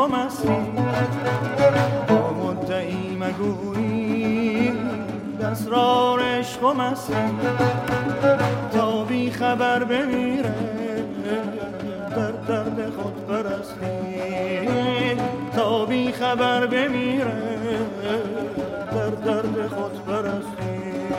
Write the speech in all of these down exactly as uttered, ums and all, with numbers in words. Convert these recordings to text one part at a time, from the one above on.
و مستی با مدعی مگویی اسرار عشق و مستی تا بی خبر بمیره در درد خود پرستی تا بی خبر بمیره در درد خود پرستی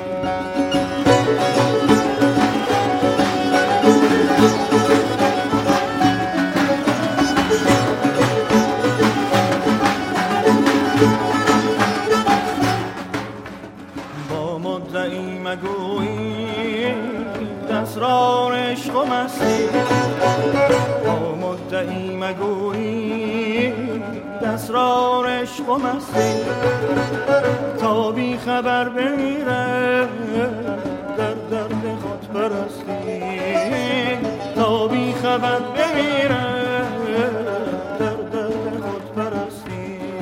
با مدعی مگویی اسرار عشق و مستی با مدعی مگویی اسرار عشق و مستی تا بی خبر بمیره در درد خود پرستی تا بی خبر بمیره در درد خود پرستی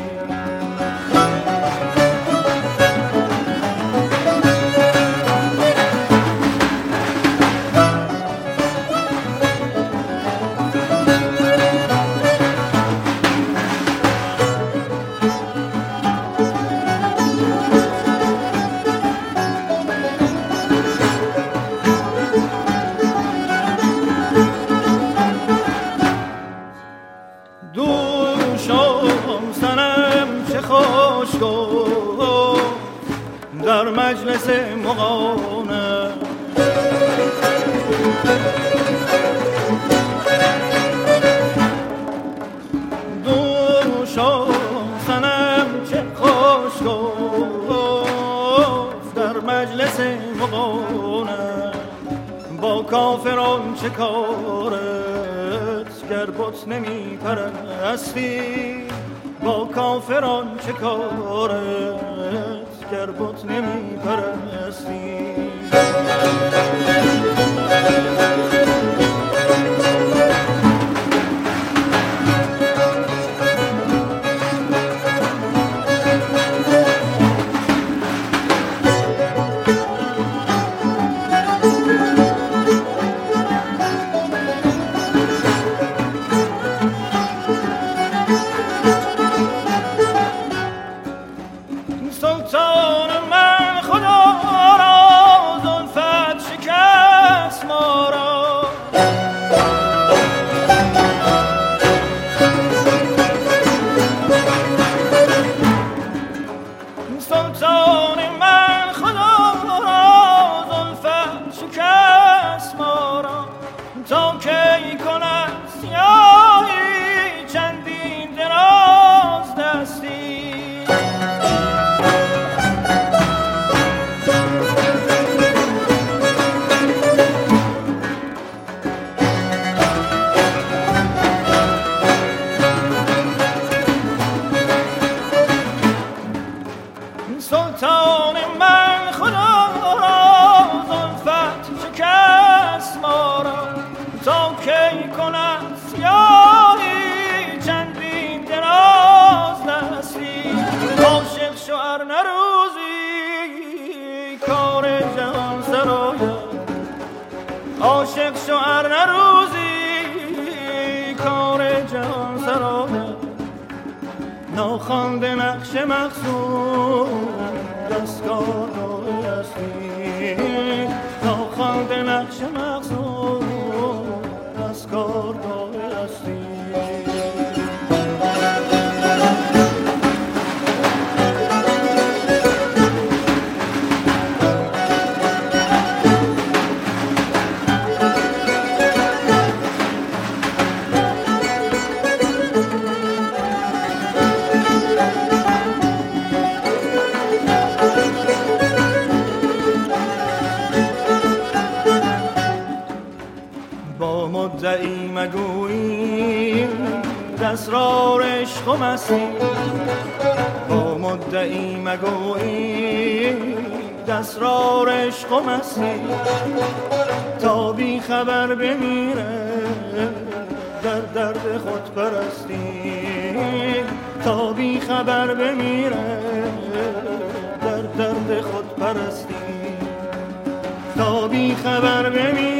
در مجلس مغانه دوشم سنم چه خوش گفت در مجلس مغانه با کافران چه کارت گر بت نمی پرستی با کافران چه کارت گر بت نمی پرستی سلطان من خدا را زلفت شکست ما را تا کی کند سیاهی چندین دراز دستی عاشق شوهر نروزی کار جهان سراید عاشق شوهر نروزی کار جهان سراید ناخوانده نقش مقصود دستگاه هستی ناخوانده نقش مقصود دستگاه هستی مدعی مگویی اسرار عشق و مستی با مدعی مگویی اسرار عشق و مستی تا بی خبر بمیره در درد خود پرستی تا بی خبر بمیره در درد خود پرستی تا بی خبر بمیره